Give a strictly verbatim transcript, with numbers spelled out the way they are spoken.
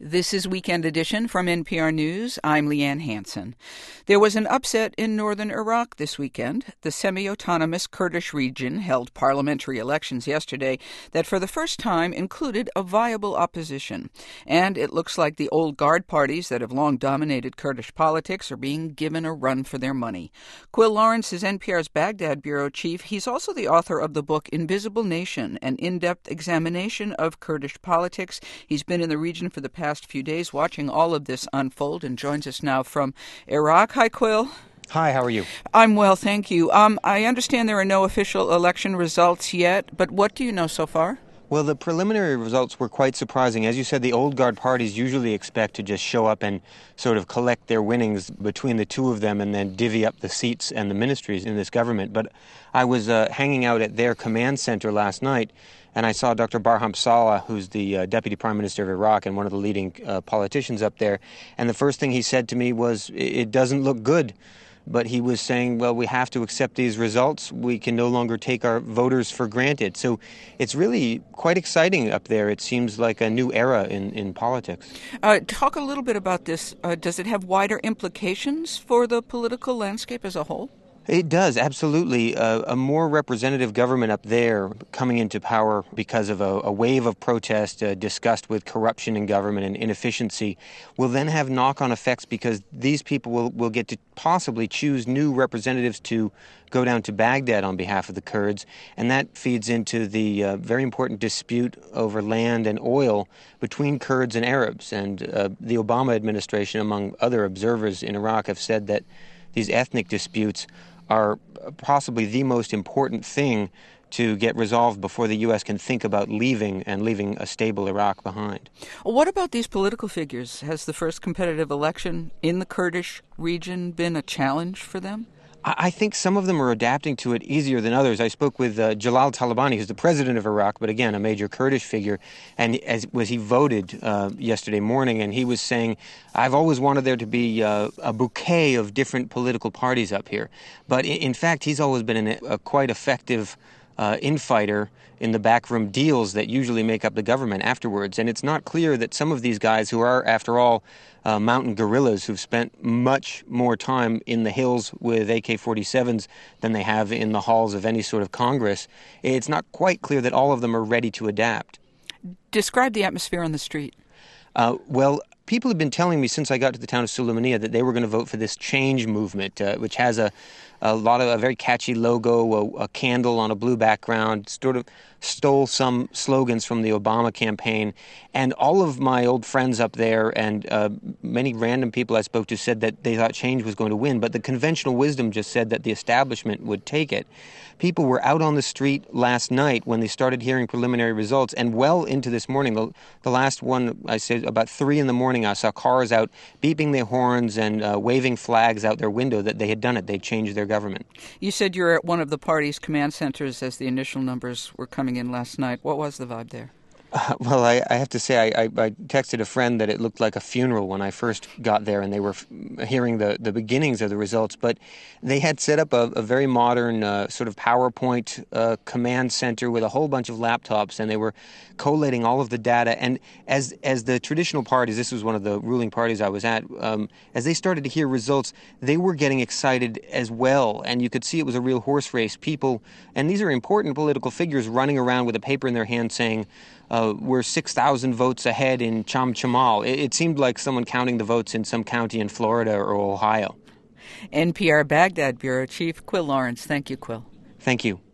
This is Weekend Edition from N P R News. I'm Leanne Hansen. There was an upset in northern Iraq this weekend. The semi-autonomous Kurdish region held parliamentary elections yesterday that for the first time included a viable opposition. And it looks like the old guard parties that have long dominated Kurdish politics are being given a run for their money. Quil Lawrence is N P R's Baghdad bureau chief. He's also the author of the book Invisible Nation, an in-depth examination of Kurdish politics. He's been in the region for the past few days watching all of this unfold and joins us now from Iraq. Hi, Quil. Hi, how are you? I'm well, thank you. Um, I understand there are no official election results yet, but what do you know so far? Well, the preliminary results were quite surprising. As you said, the old guard parties usually expect to just show up and sort of collect their winnings between the two of them and then divvy up the seats and the ministries in this government. But I was uh, hanging out at their command center last night, and I saw Doctor Barham Saleh, who's the uh, Deputy Prime Minister of Iraq and one of the leading uh, politicians up there. And the first thing he said to me was, it doesn't look good. But he was saying, well, we have to accept these results. We can no longer take our voters for granted. So it's really quite exciting up there. It seems like a new era in, in politics. Uh, talk a little bit about this. Uh, does it have wider implications for the political landscape as a whole? It does, absolutely. Uh, a more representative government up there coming into power because of a, a wave of protest, uh, disgust with corruption in government and inefficiency, will then have knock-on effects because these people will, will get to possibly choose new representatives to go down to Baghdad on behalf of the Kurds, and that feeds into the uh, very important dispute over land and oil between Kurds and Arabs. And uh, the Obama administration, among other observers in Iraq, have said that these ethnic disputes are possibly the most important thing to get resolved before the U S can think about leaving and leaving a stable Iraq behind. What about these political figures? Has the first competitive election in the Kurdish region been a challenge for them? I think some of them are adapting to it easier than others. I spoke with uh, Jalal Talabani, who's the president of Iraq, but again, a major Kurdish figure, and as was he voted uh, yesterday morning, and he was saying, I've always wanted there to be uh, a bouquet of different political parties up here. But in, in fact, he's always been an, a quite effective uh, infighter in the backroom deals that usually make up the government afterwards. And it's not clear that some of these guys who are, after all, uh, mountain guerrillas who've spent much more time in the hills with A K forty-sevens than they have in the halls of any sort of Congress, it's not quite clear that all of them are ready to adapt. Describe the atmosphere on the street. Uh, well, people have been telling me since I got to the town of Sulaymaniyah that they were going to vote for this change movement, uh, which has a, a lot of a very catchy logo, a, a candle on a blue background, sort of stole some slogans from the Obama campaign. And all of my old friends up there and uh, many random people I spoke to said that they thought change was going to win, but the conventional wisdom just said that the establishment would take it. People were out on the street last night when they started hearing preliminary results, and well into this morning. The, the last one, I said, about three in the morning, I saw cars out beeping their horns and uh, waving flags out their window that they had done it. They'd changed their government. You said you were at one of the party's command centers as the initial numbers were coming in last night. What was the vibe there? Uh, well, I, I have to say, I, I, I texted a friend that it looked like a funeral when I first got there, and they were f- hearing the, the beginnings of the results. But they had set up a, a very modern uh, sort of PowerPoint uh, command center with a whole bunch of laptops, and they were collating all of the data. And as as the traditional parties, this was one of the ruling parties I was at, um, as they started to hear results, they were getting excited as well. And you could see it was a real horse race. People, and these are important political figures, running around with a paper in their hand saying, Uh, we're six thousand votes ahead in Cham Chamal. It, it seemed like someone counting the votes in some county in Florida or Ohio. N P R Baghdad bureau chief Quil Lawrence. Thank you, Quil. Thank you.